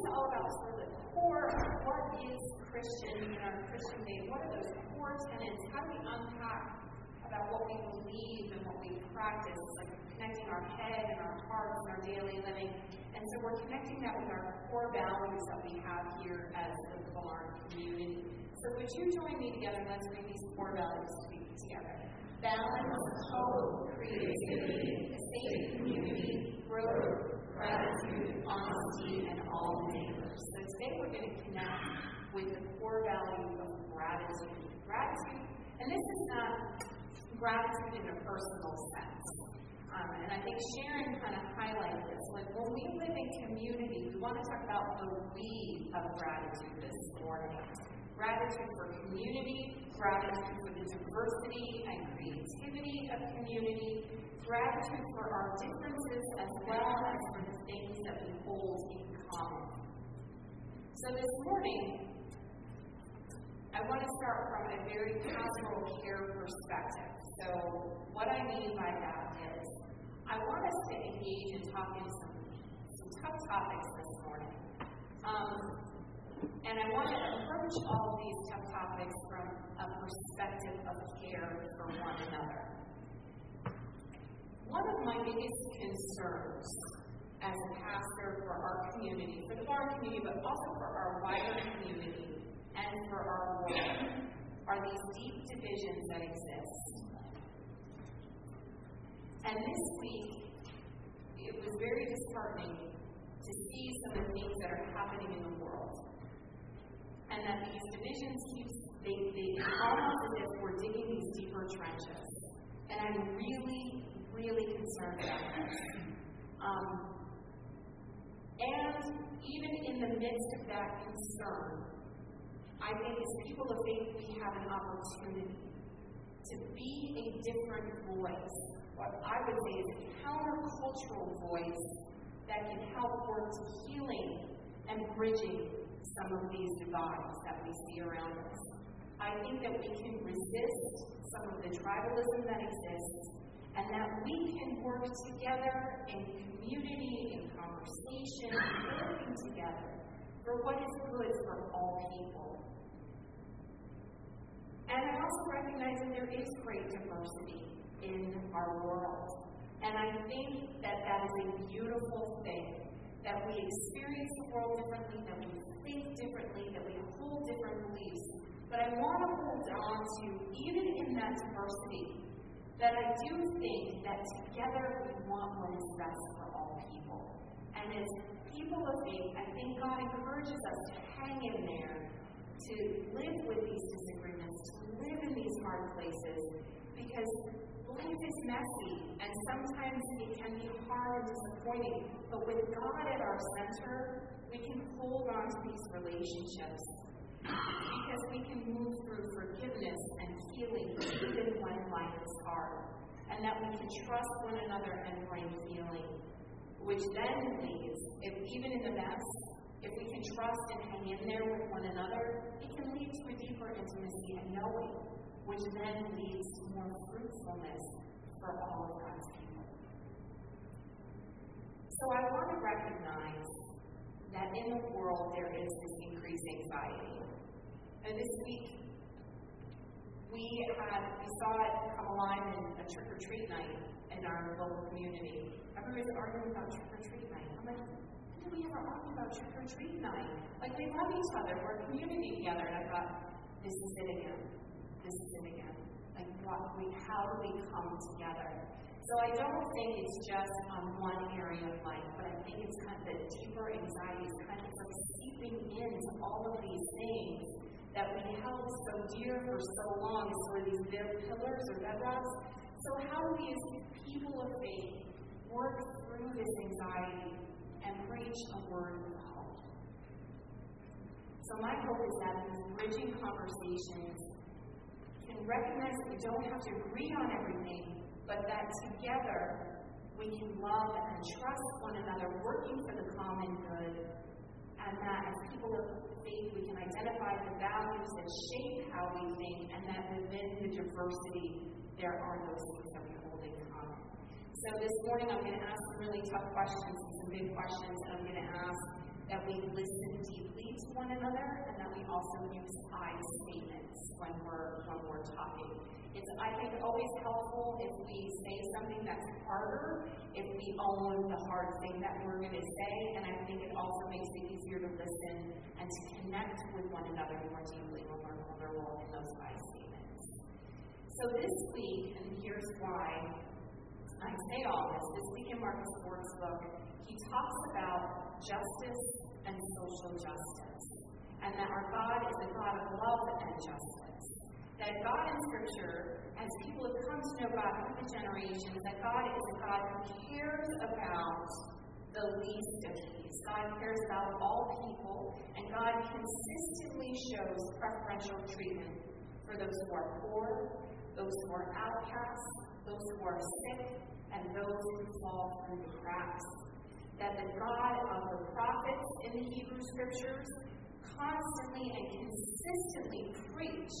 is all about sort of the core of what is Christian in our Christian faith. What are those core tenets? How do we unpack about what we believe and what we practice? It's like connecting our head and our hearts and our daily living. And so we're connecting that with our core values that we have here as the Barn community. So would you join me together and let's read these core values together. Balance, hope, creativity, a safe community, growth, gratitude, honesty, and all neighbors. So today we're going to connect with the core value of gratitude. Gratitude, and this is not gratitude in a personal sense. And I think Sharon kind of highlighted this. Like when we live in community, we want to talk about the we of gratitude this morning. Gratitude for community, gratitude for the diversity and creativity of community, gratitude for our differences as well as for the things that we hold in common. So this morning, I want to start from a very pastoral care perspective. So what I mean by that is, I want us to engage in talking some tough topics this morning. And I want to approach all of these tough topics from a perspective of care for one another. One of my biggest concerns as a pastor for our community, for the Barn community, but also for our wider community and for our world, are these deep divisions that exist. And this week, it was very disheartening to see some of the things that are happening in the world. And that these divisions they almost as if we're digging these deeper trenches. And I'm really, really concerned about this. And even in the midst of that concern, I think as people of faith, we have an opportunity to be a different voice. What I would say is a countercultural voice that can help work to healing and bridging some of these divides that we see around us. I think that we can resist some of the tribalism that exists, and that we can work together in community, in conversation, working together for what is good for all people. And I also recognize that there is great diversity in our world. And I think that that is a beautiful thing, that we experience the world differently, that we think differently, that we hold different beliefs. But I want to hold on to, even in that diversity, that I do think that together we want what is best for all people. And as people of faith, I think God encourages us to hang in there, to live with these disagreements, to live in these hard places, because life is messy, and sometimes it can be hard and disappointing, but with God at our center, we can hold on to these relationships, because we can move through forgiveness and healing even when life is hard, and that we can trust one another and bring healing, which then leads, if even in the mess, if we can trust and hang in there with one another, it can lead to a deeper intimacy and knowing, which then leads to more fruitfulness for all of God's people. So I want to recognize that in the world there is this increased anxiety. And this week, we saw it come alive in a trick-or-treat night in our local community. Everybody's arguing about trick-or-treat night. I'm like, when did we ever argue about trick-or-treat night? Like, we love each other. We're a community together. And I thought, this is it again. This is it again. Like, how do we come together? So I don't think it's just on one area of life, but I think it's kind of the deeper anxiety is kind of like seeping into all of these things that we held so dear for so long as sort of these pillars or bedrocks. So how do we as people of faith work through this anxiety and preach a word of hope? So my hope is that these bridging conversations can recognize that we don't have to agree on everything, but that together we can love and trust one another, working for the common good, and that as people of faith we can identify the values that shape how we think, and that within the diversity there are those things that we hold in common. So this morning I'm going to ask some really tough questions and some big questions, and I'm going to ask that we listen deeply to one another, and that we also use I statements when we're talking. It's, I think, always helpful if we say something that's harder, if we own the hard thing that we're going to say, and I think it also makes it easier to listen and to connect with one another more deeply when we're vulnerable in those I statements. So this week, and here's why I say all this week in Marcus Ford's book, he talks about justice and social justice, and that our God is a God of love and justice. That God in Scripture, as people have come to know God through the generations, that God is a God who cares about the least of these. God cares about all people, and God consistently shows preferential treatment for those who are poor, those who are outcasts, those who are sick, and those who fall through the cracks. That the God of the prophets in the Hebrew Scriptures constantly and consistently preach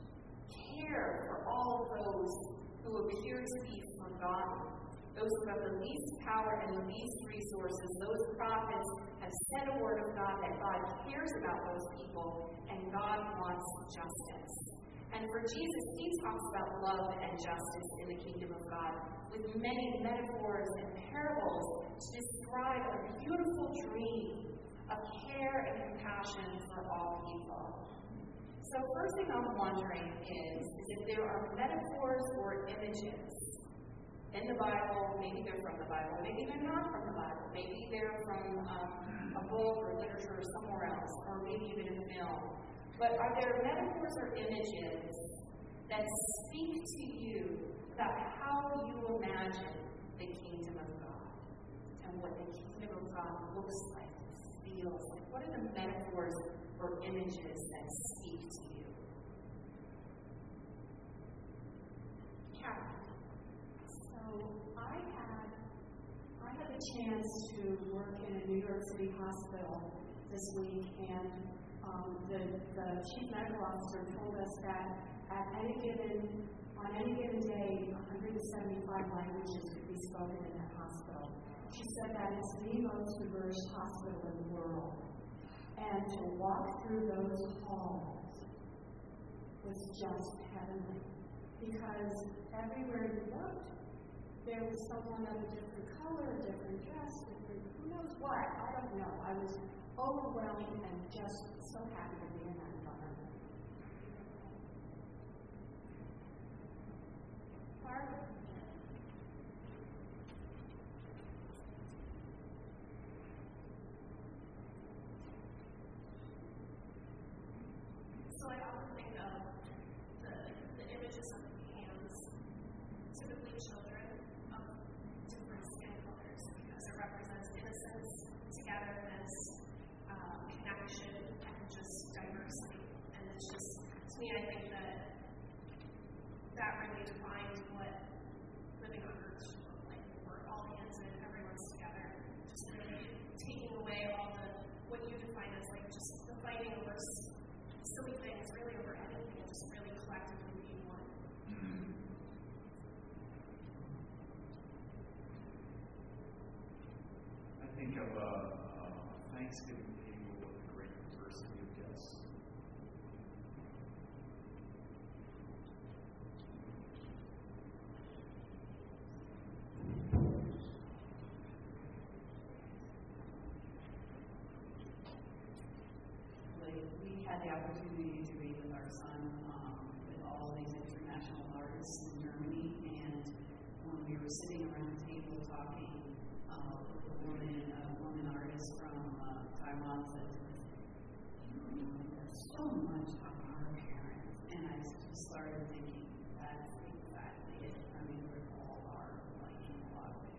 care for all of those who appear to be forgotten, those who have the least power and the least resources. Those prophets have said a word of God, that God cares about those people, and God wants justice. And for Jesus, he talks about love and justice in the kingdom of God with many metaphors and parables to describe a beautiful dream of care and compassion for all people. So first thing I'm wondering is if there are metaphors or images in the Bible, maybe they're from the Bible, maybe they're not from the Bible, maybe they're from a book or literature or somewhere else, or maybe even a film. But are there metaphors or images that speak to you about how you imagine the kingdom of God and what the kingdom of God looks like, feels like? What are the metaphors or images that speak to you? Kathy. So I had the chance to work in a New York City hospital this week, and the chief medical officer told us that on any given day, 175 languages could be spoken in that hospital. She said that it's the most diverse hospital in the world. And to walk through those halls was just heavenly. Because everywhere you looked, there was someone of a different color, a different dress, different who knows what. I don't know. I was overwhelmed and just so happy to be in that environment. Barbara? So I often think of the images of hands, typically children of different skin colors, because it represents innocence, togetherness, connection, and just diversity. And it's just, to me, I think that really defines what living on Earth should look like. We're all hands in, everyone's together, just really taking away all what you define as like just the fighting over silly things, really over anything, and just really collectively being one. I think of a Thanksgiving table with a great diversity of guests. We had the opportunity to read with our son with all these international artists in Germany, and when we were sitting around the table talking with a woman artist from Taiwan said, there's so much of our parents, and I just started thinking, that's exactly it. I mean, we all are like in a lot of ways.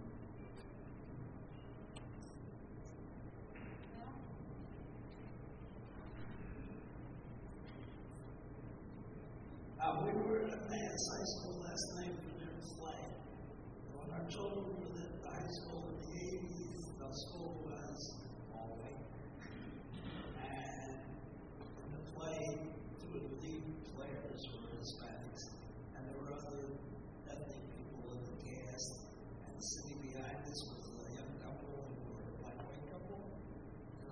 We were at Advance High School last night for their play. When our children were at the high school in the 80s, the school was all white. And in the play, two of the lead players were Hispanics, and there were other ethnic people in the cast. And sitting behind us was a young couple who were a black-white couple. And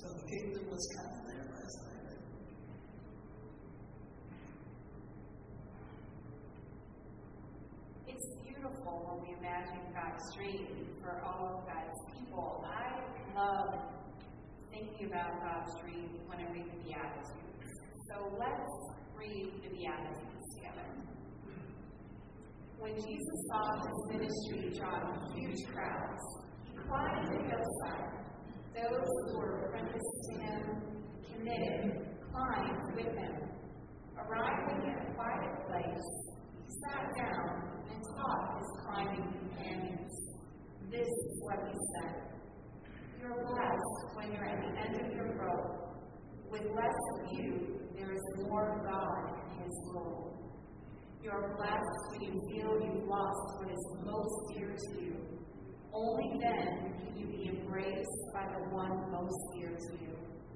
So the kingdom was kind of there last night. It's beautiful when we imagine God's dream for all of God's people. I love thinking about God's dream when I read the Beatitudes. So let's read the Beatitudes together. When Jesus saw his ministry drawing huge crowds, he climbed the hillside. Those who were apprenticed to him, committed, climbed with him. Arriving at a quiet place, he sat down and taught his climbing companions. This is what he said. You're blessed when you're at the end of your rope. With less of you, there is more of God and his rule. You're blessed when you feel you've lost what is most dear to you. Only then can you be embraced by the one most dear to you.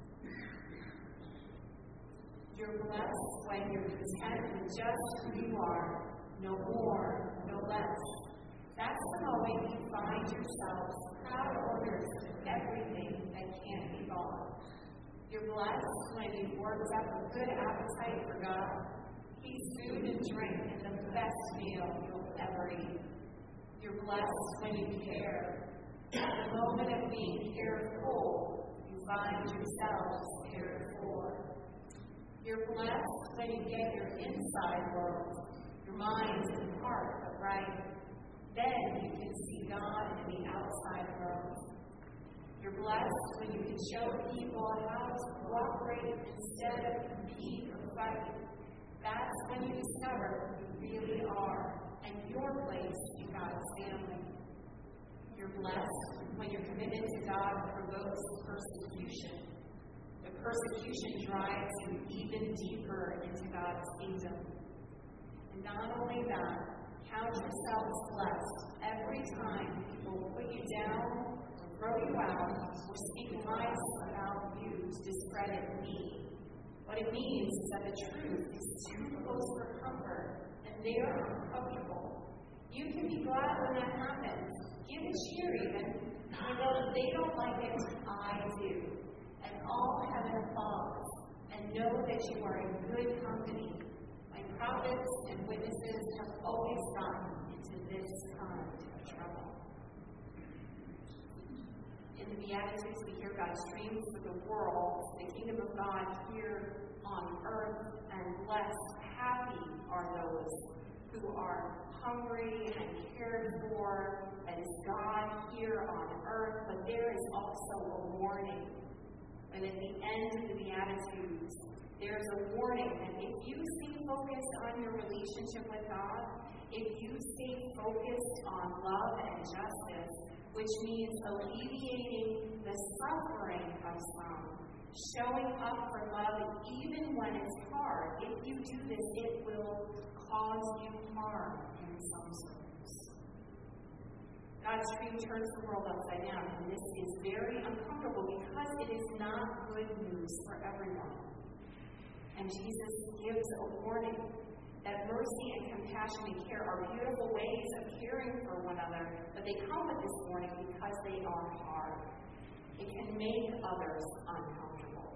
You're blessed when you're content with just who you are, no more, no less. That's the moment you find yourselves proud owners of everything that can't be bought. You're blessed when you've worked up a good appetite for God. He's food and drink and the best meal you'll ever eat. You're blessed when you care. At the moment of being cared for, you find yourselves cared for. You're blessed when you get your inside world, your mind and heart right. Then you can see God in the outside world. You're blessed when you can show people how to cooperate instead of compete or fight. That's when you discover who you really are and your place in God's family. You're blessed when your commitment to God provokes persecution. The persecution drives you even deeper into God's kingdom. And not only that, count yourselves blessed every time people put you down, or throw you out, or speak lies about you to discredit me. What it means is that the truth is too close for comfort, and they are uncomfortable. You can be glad when that happens. Give a cheer even. You know that they don't like it, I do. And all heaven applauds, and know that you are in good company. My prophets and witnesses have always gotten into this kind of trouble. In the Beatitudes, we hear God's dreams for the world, the kingdom of God here on earth, and blessed, happy are those who are hungry and cared for. That is God here on earth, but there is also a warning. And at the end of the Beatitudes, there's a warning that if you stay focused on your relationship with God, if you stay focused on love and justice, which means alleviating the suffering of some, showing up for love even when it's hard, if you do this, it will cause you harm in some circles. God's dream turns the world upside down, and this is very uncomfortable because it is not good news for everyone. And Jesus gives a warning that mercy and compassion and care are beautiful ways of caring for one another, but they come with this warning because they are hard. It can make others uncomfortable.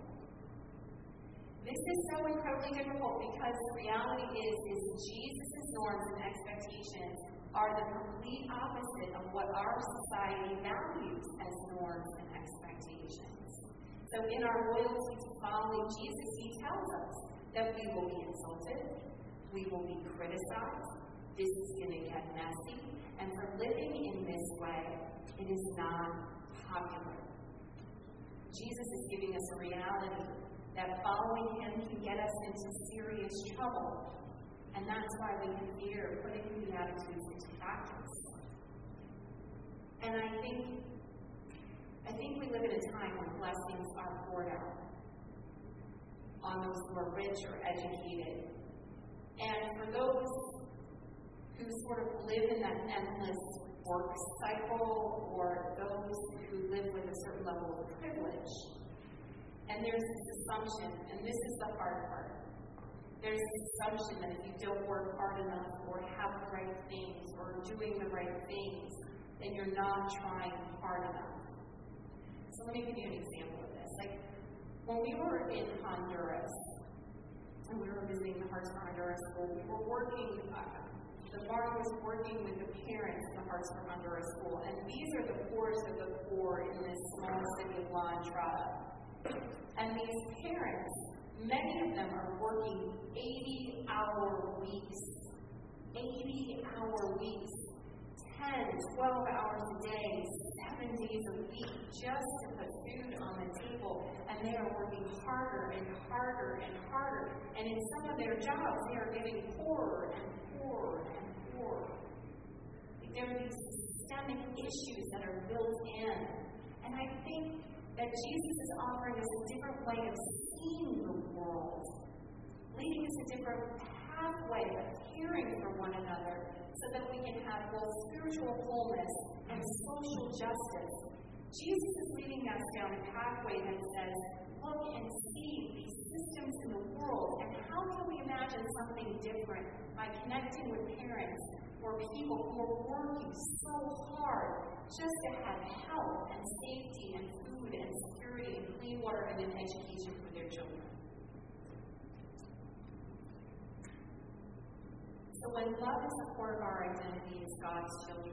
This is so incredibly difficult because the reality is Jesus' norms and expectations are the complete opposite of what our society values as norms and expectations. So in our loyalty to following Jesus, he tells us that we will be insulted, we will be criticized, this is going to get messy, and for living in this way, it is not popular. Jesus is giving us a reality that following him can get us into serious trouble. And that's why we can fear putting the Beatitudes into practice. And I think we live in a time when blessings are poured out on those who are rich or educated. And for those who sort of live in that endless work cycle, or those who live with a certain level of privilege. And there's this assumption, and this is the hard part. There's this assumption that if you don't work hard enough, or have the right things, or doing the right things, then you're not trying hard enough. So let me give you an example of this. Like, when we were in Honduras, and we were visiting the Hearts for Honduras School, we were working, the bar was working with the parents of the Hearts for Honduras School, and these are the poorest of the poor in this small city of La Entrada. And these parents, many of them are working 80-hour weeks. 80-hour weeks. 10, 12 hours a day, 7 days a week, just to put food on the table. And they are working harder and harder and harder. And in some of their jobs, they are getting poorer and poorer and poorer. There are these systemic issues that are built in. And I think that Jesus is offering us a different way of seeing the world, leading us a different pathway of caring for one another so that we can have both spiritual wholeness and social justice. Jesus is leading us down a pathway that says, look and see these systems in the world, and how can we imagine something different by connecting with parents or people who are working so hard just to have health and safety and food and security and clean water and an education for their children. So when love is the core of our identity as God's children,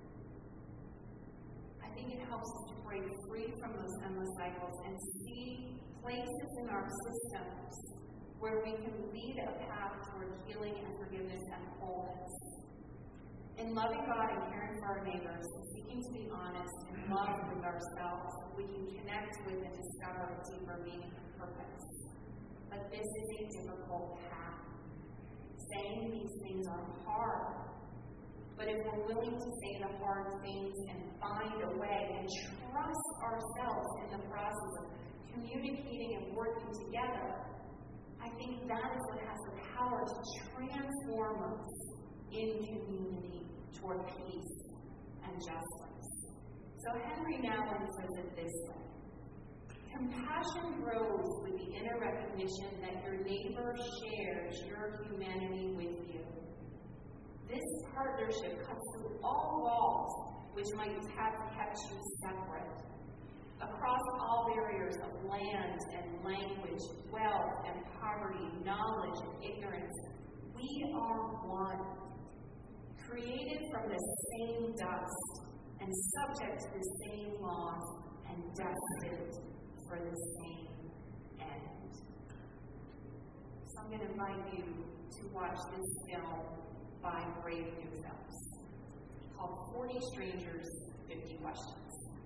I think it helps us to break free from those endless cycles and see places in our systems where we can lead a path toward healing and forgiveness and wholeness. In loving God and caring for our neighbors, and seeking to be honest and love with ourselves, we can connect with and discover a deeper meaning and purpose. But this is a difficult path. Saying these things are hard. But if we're willing to say the hard things and find a way and trust ourselves in the process of communicating and working together, I think that is what has the power to transform us in community toward peace and justice. So Henry Nouwen says it this way: compassion grows with the inner recognition that your neighbor shares your humanity with you. This partnership cuts through all walls which might have kept you separate. Across all barriers of land and language, wealth and poverty, knowledge and ignorance, we are one. Created from the same dust and subject to the same laws and destined for the same end. So I'm going to invite you to watch this film by Brave New Films called 40 Strangers, 50 Questions.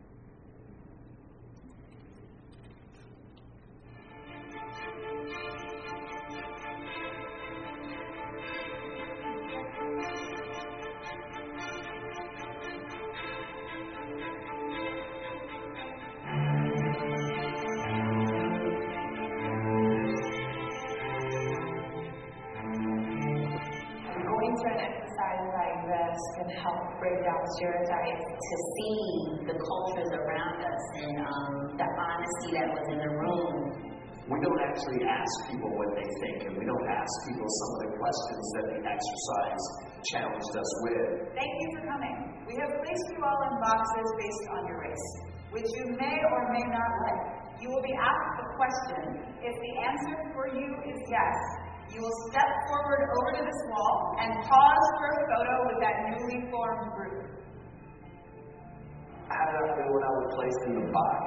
Can help break down stereotypes, to see the cultures around us and the honesty that was in the room. We don't actually ask people what they think, and we don't ask people some of the questions that the exercise challenged us with. Thank you for coming. We have placed you all in boxes based on your race, which you may or may not like. You will be asked a question. If the answer for you is yes, you will step forward over to this wall and pause for a photo with that newly formed group. I don't know what I was placed in the box.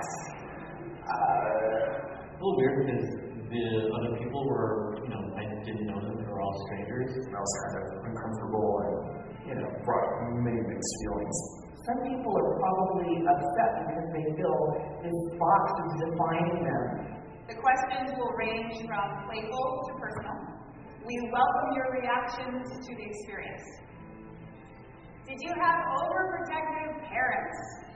A little weird because the other people were, I didn't know them, they were all strangers. And I was kind of uncomfortable and, brought many mixed feelings. Some people are probably upset because they feel this box is defining them. The questions will range from playful to personal. We welcome your reactions to the experience. Did you have overprotective parents?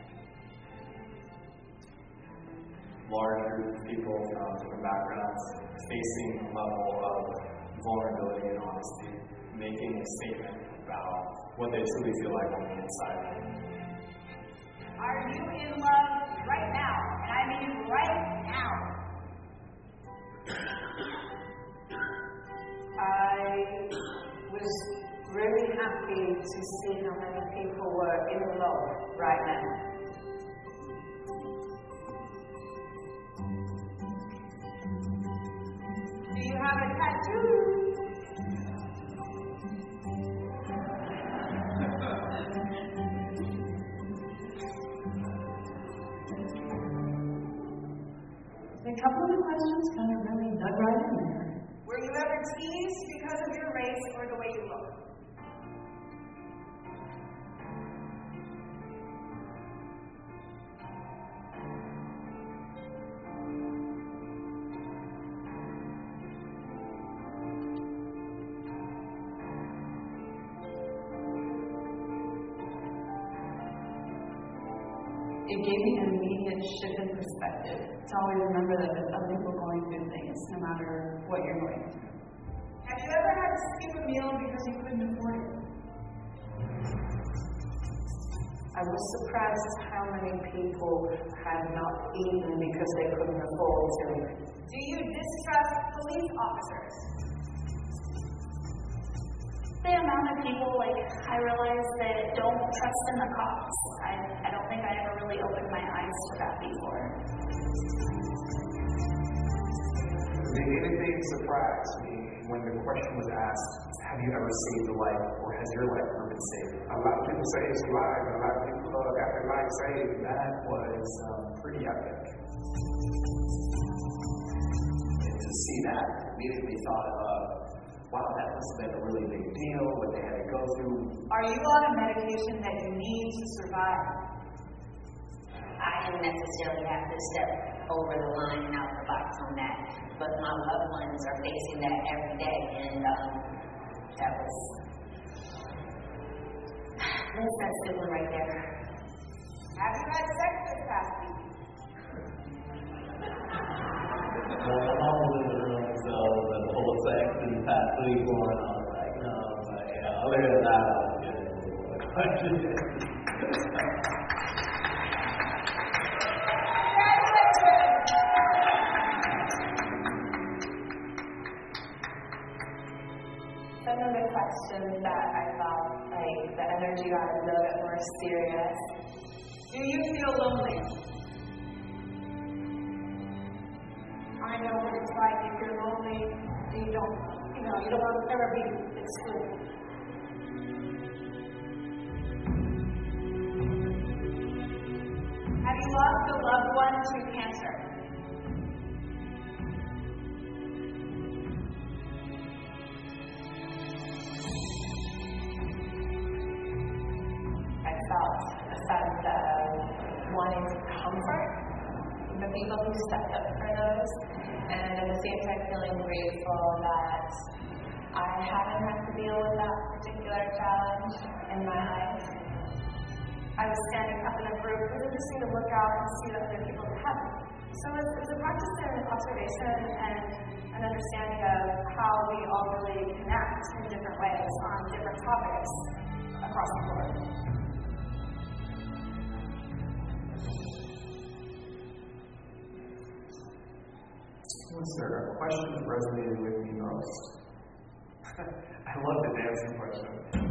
Large group of people from different backgrounds facing a level of vulnerability and honesty, making a statement about what they truly feel like on the inside. Are you in love right now? And I mean right now. I was really happy to see how many people were in love right now. a couple of the questions kind of really dug right in there. Were you ever teased because of your race or the way you look? It gave me an immediate shift in perspective to always remember that there's other people going through things, no matter what you're going through. Have you ever had to skip a meal because you couldn't afford it? I was surprised how many people had not eaten because they couldn't afford to. Do you distrust police officers? The amount of people, I realize that don't trust in the cops. I don't think I ever really opened my eyes to that before. Did anything surprise me when the question was asked, have you ever saved a life or has your life ever been saved? A lot of people say it's lives, a lot of people got their life saved. That was pretty epic. And to see that immediately thought of, wow, that must have been a really big deal, what they had to go through. Are you on a medication that you need to survive? I didn't necessarily have to step over the line and out the box on that, but my loved ones are facing that every day, and that was that's good one right there. Have you had sex this past week? Well, my mom was in the room, so the whole sex and fast food going on, no, but yeah, other than that, I was good. Another question that I felt the energy got a little bit more serious. Do you feel lonely? I know what it's like. If you're lonely, you don't want to ever be excluded. Have you lost a loved one to cancer? I felt a sense of wanting to comfort the people who stepped up for those, and at the same time feeling grateful that I haven't had to deal with that particular challenge in my life. I was standing up in a group. It was interesting to look out and see that other people have it. So it's a practice in observation and an understanding of how we all really connect in different ways on different topics across the board. Was there a question that resonated with me most? I love the dancing question.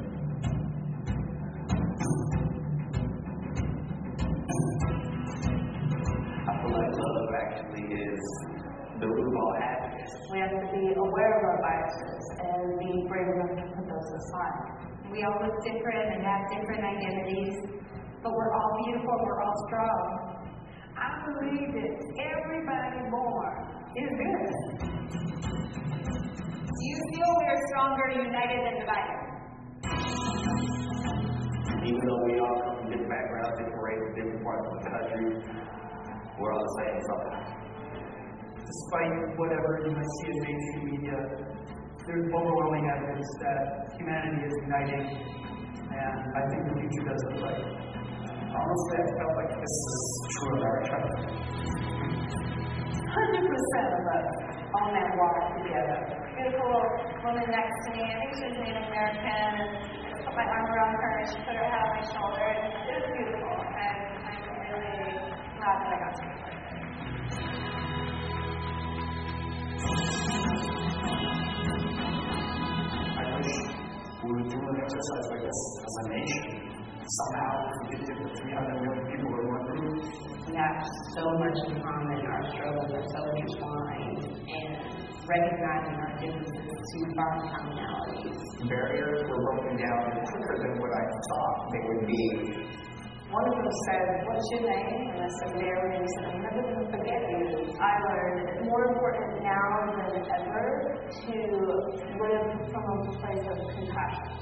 I feel like love actually is the root of all happiness. We have to be aware of our biases and be brave enough to put those aside. We all look different and have different identities, but we're all beautiful, we're all strong. I believe that everybody born is good. Do you feel we are stronger united than divided? Even though we all come from different backgrounds, different races, different parts of the country, we're all the same something. Despite whatever you might see in mainstream media, there's overwhelming evidence that humanity is uniting, and I think the future does look like. Honestly, I felt like this is true of our country. 100% of us on that walk together. Beautiful woman next to me, I think she was Native American, and I put my arm around her and she put her head on my shoulder, and it was beautiful, and I'm really glad that I got to meet her. I wish we would do an exercise like this as a nation. Somehow, we could get the 300 million people in one group. We have so much in common. Our struggles are so intertwined, and recognizing our differences to find commonalities. Barriers were broken down quicker than what I thought they would be. One of them said, "What's your name?" And I said, "Mary." And he said, "I'm never going to forget you." I learned to live from a place of compassion.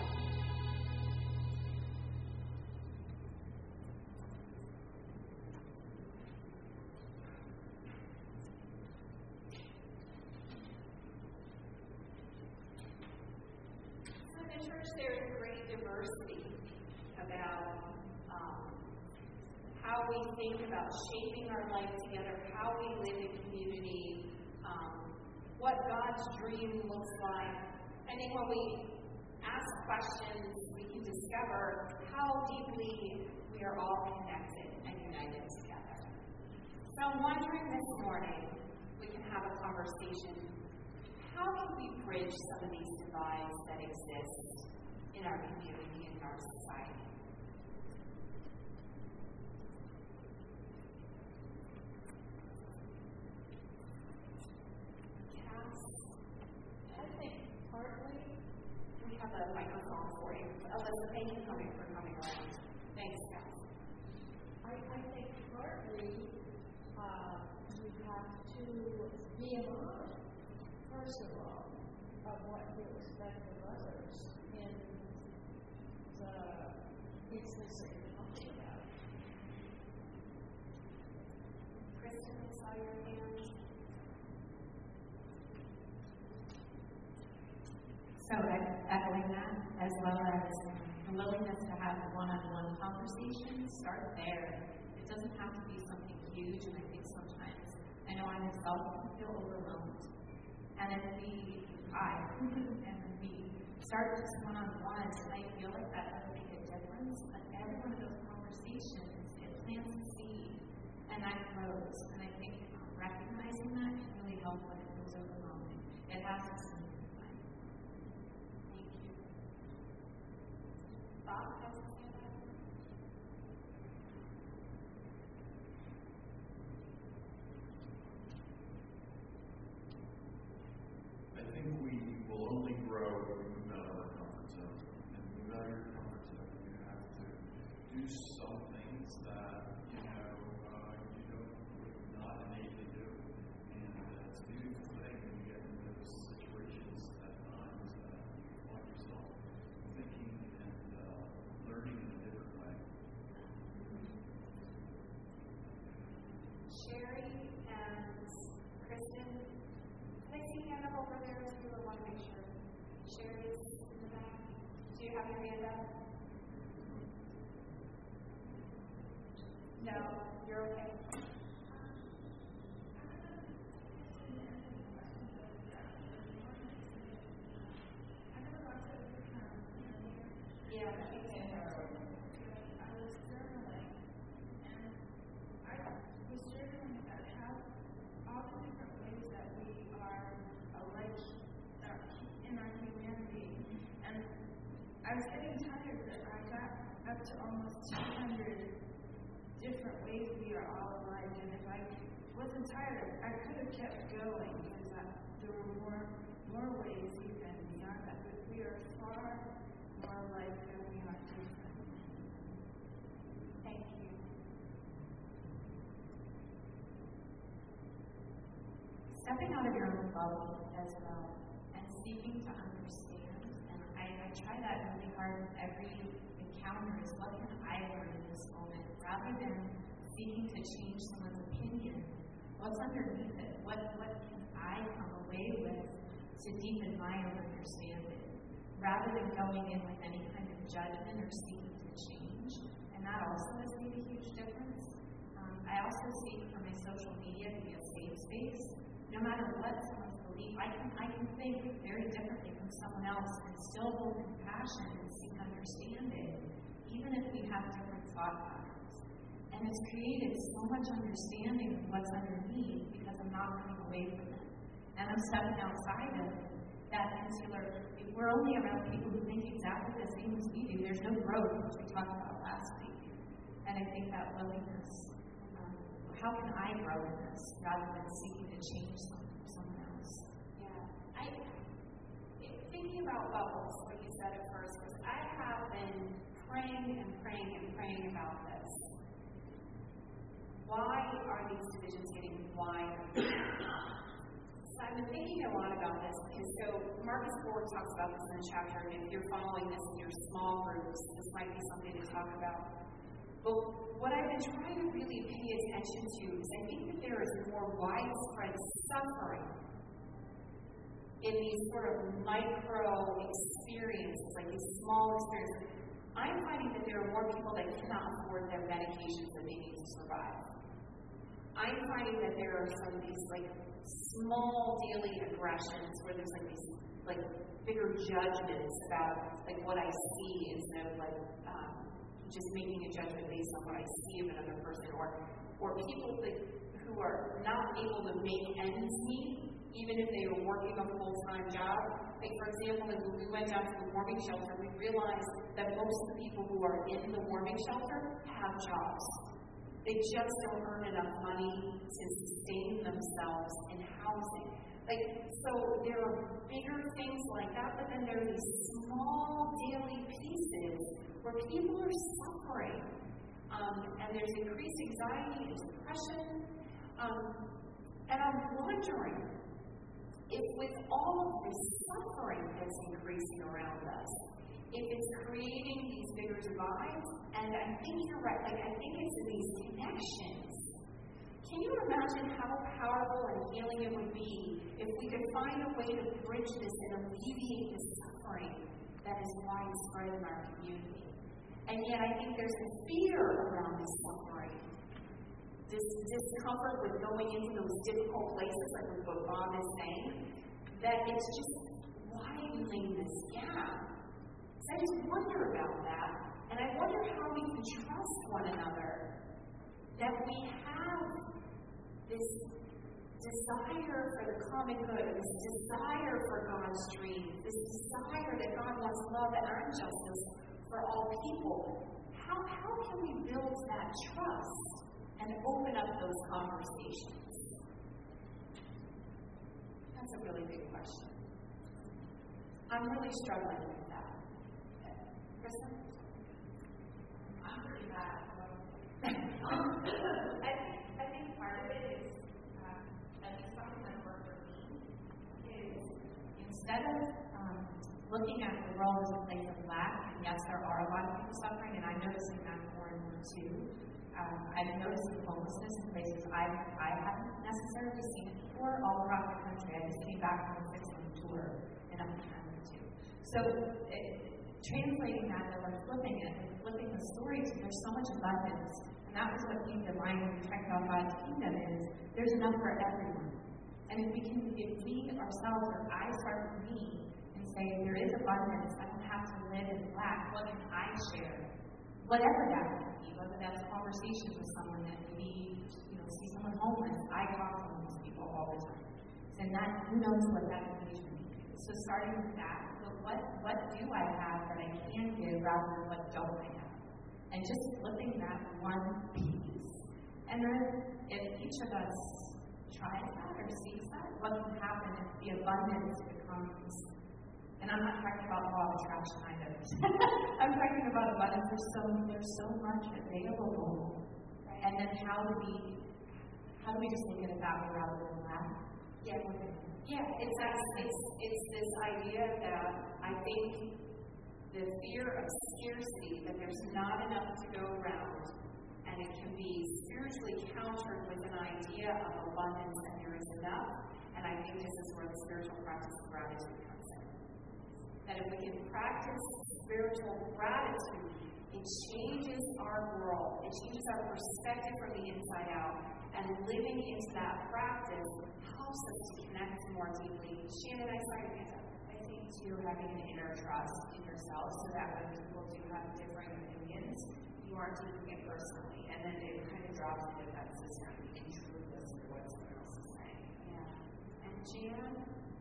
So in the church there is great diversity about how we think about shaping our life together, how we live in community, what God's dream looks like. I think when we ask questions, we can discover how deeply we are all connected and united together. So I'm wondering this morning, we can have a conversation. How can we bridge some of these divides that exist in our community and in our society? I think partly, We have a microphone for you. Alyssa, thank you for coming around. Thanks, Cass. I think partly we have to be alive, first of all, of what you expect of others in the instance that you're talking about. Kristen, I saw your hand. So echoing that, as well as the willingness to have one-on-one conversations, start there. It doesn't have to be something huge, and I think sometimes, I know I myself can feel overwhelmed. And if we start just one-on-ones, and I feel like that doesn't make a difference, but every one of those conversations, it plants a seed, and that grows. And I think recognizing that can really help when it feels overwhelming. It has to simplify. Thank you. Bob, has a hand up? I think we will only grow if we move out of our comfort zone. And move out of your comfort zone, you have to do some things that, you would not innately do. And it's a beautiful thing when you get into those situations at times that you find yourself thinking and learning in a different way. Sherry and Kristen, can I see your hand up over there too? I want to make sure. Sherry is in the back. Do you have your hand up? No, you're okay. Yeah, you can. I was getting tired that I got up to almost 200 different ways we are all alike, and if I wasn't tired, I could have kept going because there were more ways even beyond that. But we are far more alike than we are different. Thank you. Stepping out of your own bubble as well and seeking to understand. I try that really hard with every encounter is what can I learn in this moment rather than seeking to change someone's opinion. What's underneath it? What can I come away with to deepen my own understanding rather than going in with any kind of judgment or seeking to change. And that also has made a huge difference. I also seek for my social media to be a safe space. No matter what someone's belief, I can think very differently from someone else and still hold compassion and seek understanding, even if we have different thought patterns. And it's created so much understanding of what's underneath because I'm not running away from it. And I'm stepping outside of that insular. We're only around people who think exactly the same as we do. There's no growth, as we talked about last week. And I think that willingness, how can I grow in this rather than seeking to change someone else? Yeah. Thinking about bubbles, what you said at first, was I have been praying and praying and praying about this. Why are these divisions getting wider? So I I've been thinking a lot about this because Marcus Ford talks about this in the chapter, and if you're following this in your small groups, this might be something to talk about. But what I've been trying to really pay attention to is I think that there is more widespread suffering in these sort of micro experiences, like these small experiences. I'm finding that there are more people that cannot afford their medications that they need to survive. I'm finding that there are some of these like small daily aggressions where there's like these like bigger judgments about like what I see instead of like just making a judgment based on what I see of another person, or people who are not able to make ends meet, even if they are working a full-time job. Like, for example, when we went down to the warming shelter, we realized that most of the people who are in the warming shelter have jobs. They just don't earn enough money to sustain themselves in housing. Like, so there are bigger things like that, but then there are these small daily pieces where people are suffering, and there's increased anxiety and depression, and I'm wondering if with all of this suffering that's increasing around us, if it's creating these bigger divides, and I think you're right, like I think it's in these connections. Can you imagine how powerful and healing it would be if we could find a way to bridge this and alleviate the suffering that is widespread in our community? And yet I think there's a fear around this suffering, this discomfort with going into those difficult places, like what Bob is saying, that it's just widening this gap. So I just wonder about that, and I wonder how we can trust one another, that we have this desire for the common good, this desire for God's dreams, this desire that God wants love and justice for all people. How can we build that trust and open up those conversations? That's a really big question. I'm really struggling with that. Kristen? I'm pretty bad. I think part of it is, at least something that worked for me, is instead of looking at the world as a place of lack, and yes, there are a lot of people suffering, and I'm noticing that more and more too. I've noticed the homelessness in places I haven't necessarily seen it before all across the country. I just came back from a 6-month tour in up to Canada too. So translating that, and we're flipping it, and flipping the stories, there's so much abundance. And that was what Kingdom Mind, when we talk about God's kingdom, is there's enough for everyone. And if we ourselves, or I start with me, and say there is abundance, I don't have to live in lack, what can I share? Whatever that might be, whether that's a conversation with someone that maybe, see someone homeless. I talk to homeless people all the time. And that, who knows what that engagement is. So starting with that, what do I have that I can give rather than what don't I have? And just flipping that one piece. And then if each of us tries that or sees that, what can happen if the abundance becomes, and I'm not talking about law of attraction either. I'm talking about abundance. There's so much available. Right? And then how do we just look at it that way rather than lack? Yeah, it's this idea that I think the fear of scarcity, that there's not enough to go around, and it can be spiritually countered with an idea of abundance and there is enough. And I think this is where the spiritual practice of gratitude comes in. That if we can practice spiritual gratitude, it changes our world. It changes our perspective from the inside out. And living into that practice helps us to connect more deeply. Shannon, I started to I think, too, having an inner trust in yourself so that when people do have differing opinions, you aren't taking it personally. And then it kind of drops the defenses and you can truly listen to what someone else is saying. Yeah. And Jan?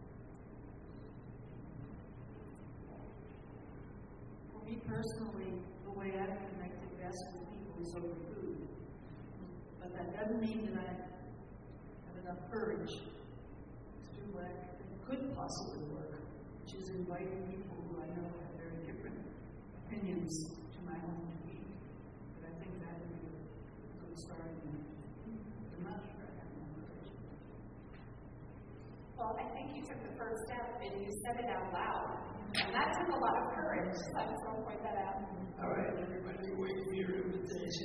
For me personally, the way I've connected best with people is over food. But that doesn't mean that I have enough courage to do what could possibly work, which is inviting people who I know have very different opinions to my home to eat. But I think that would be a good starting point. I'm not sure I have enough courage. Well, I think you took the first step and you said it out loud. And that took a lot of courage. So I just want to point that out. All right, everybody, wait for your invitation.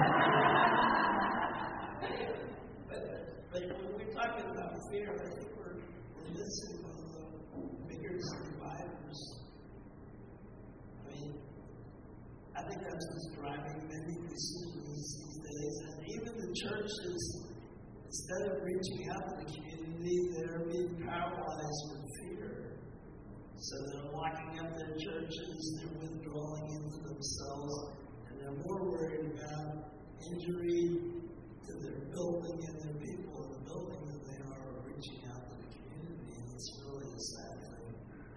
but when we're talking about fear, I think we're missing one of the biggest survivors. I mean, I think that's what's driving many decisions these days. And even the churches, instead of reaching out to the community, they're being paralyzed with fear. So they're locking up their churches, they're withdrawing into themselves, and they're more worried about injury to their building and their people in the building than they are reaching out to the community. And it's really a sad thing.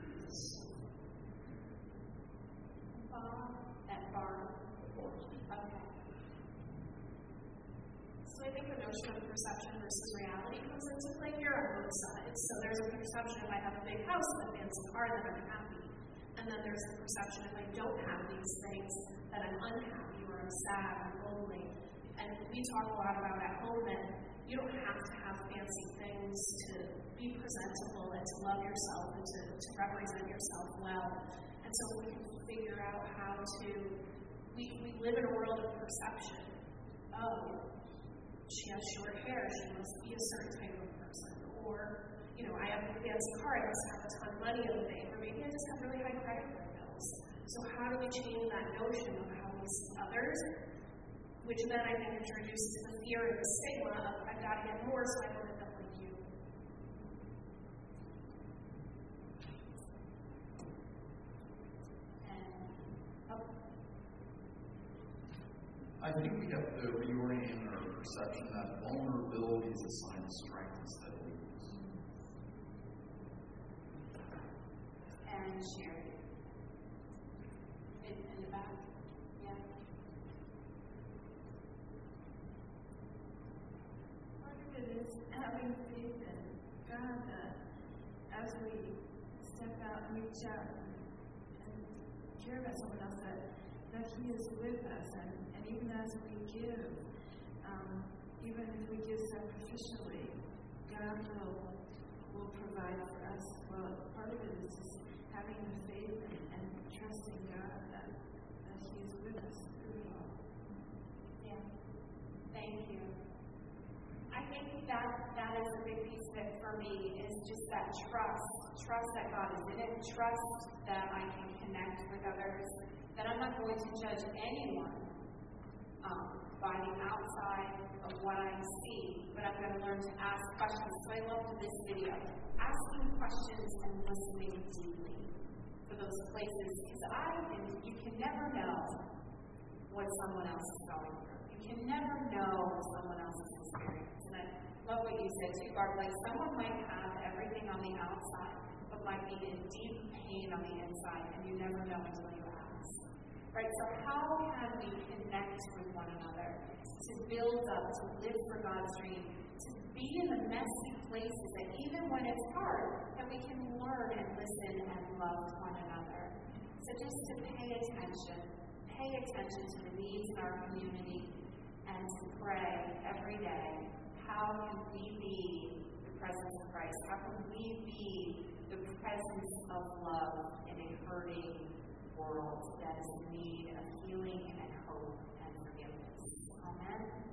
At Barn. Okay. So I think the notion of perception versus reality comes into play here on both sides. So there's a perception if I have a big house and a fancy car that I'm happy. And then there's the perception if I don't have these things that I'm unhappy or I'm sad or lonely. And we talk a lot about at home that you don't have to have fancy things to be presentable and to love yourself and to represent yourself well. And so we can figure out how to, we live in a world of perception. Oh, she has short hair, she must be a certain type of person. Or, I have a fancy car, I must have a ton of money in the bank. Or maybe I just have really high credit card bills. So how do we change that notion of how we see others? Which then I think introduces the fear and the stigma of I've got to get more so I don't end up like you. I think we have to reorient our perception that vulnerability is a sign of strength instead of weakness. And Sherry. In the back. Yeah. Part of it is having faith in God that as we step out and reach out and care about someone else, that He is with us. And even as we give, even if we give sacrificially, God will provide for us. Well, part of it is just having the faith and trusting God that He is with us through it all. Yeah. Thank you. I think that is a big piece of it for me, is just that trust that God is in it, trust that I can connect with others, that I'm not going to judge anyone by the outside of what I see, but I'm going to learn to ask questions. So I loved this video, asking questions and listening deeply for those places, because you can never know what someone else is going through. You can never know someone else's experience. And I love what you said too, Barb. Like, someone might have everything on the outside, but might be in deep pain on the inside, and you never know until you ask. Right? So how can we connect with one another, to build up, to live for God's dream, to be in the messy places that even when it's hard, that we can learn and listen and love one another. So just to pay attention to the needs in our community, and to pray every day, how can we be the presence of Christ? How can we be the presence of love in a hurting world that is in need of healing and hope and forgiveness? Amen.